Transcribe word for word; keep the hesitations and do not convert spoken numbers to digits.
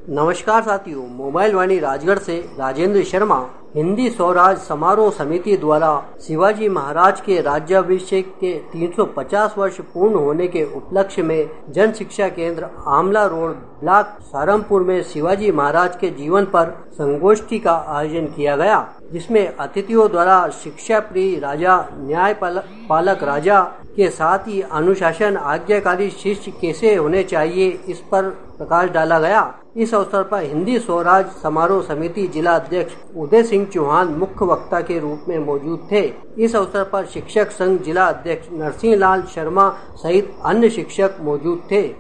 नमस्कार साथियों, मोबाइल वाणी राजगढ़ से राजेंद्र शर्मा। हिंदी स्वराज समारोह समिति द्वारा शिवाजी महाराज के राज्याभिषेक के तीन सौ पचास वर्ष पूर्ण होने के उपलक्ष्य में जन शिक्षा केंद्र आमला रोड ब्लॉक सहारनपुर में शिवाजी महाराज के जीवन पर संगोष्ठी का आयोजन किया गया, जिसमें अतिथियों द्वारा शिक्षा प्रिय राजा, न्याय पालक राजा के साथ ही अनुशासन, आज्ञाकारी शिष्य कैसे होने चाहिए, इस पर प्रकाश डाला गया। इस अवसर पर हिंदी स्वराज समारोह समिति जिला अध्यक्ष उदय सिंह चौहान मुख्य वक्ता के रूप में मौजूद थे। इस अवसर पर शिक्षक संघ जिला अध्यक्ष नरसिंह लाल शर्मा सहित अन्य शिक्षक मौजूद थे।